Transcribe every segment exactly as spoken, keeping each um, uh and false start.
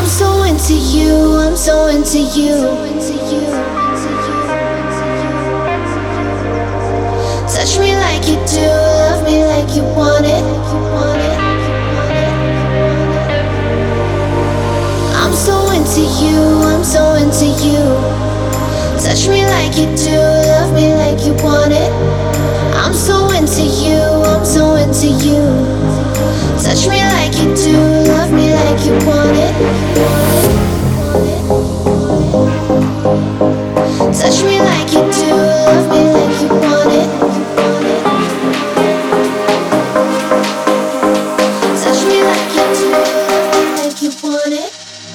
so into you, I'm so into you. Touch me like you do, love me like you want it. I'm so into you, I'm so into you. Touch me like you do, love me like you want it. I'm so into you, I'm so into you. Touch me like you do, love me like you want it. Touch me like you do, love me like you want it. Touch me like you do, love me like you want it.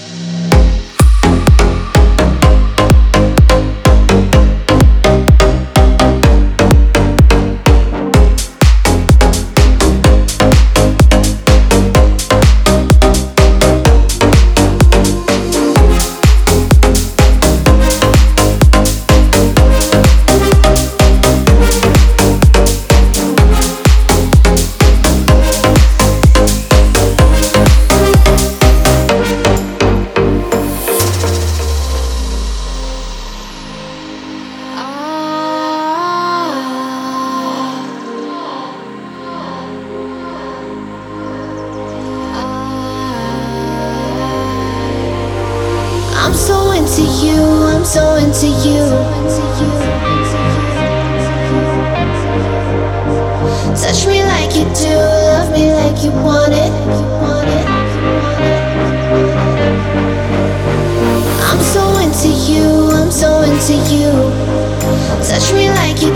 I'm so into you, I'm so into you. Touch me like you do, love me like you want it. I'm so into you, I'm so into you. Touch me like you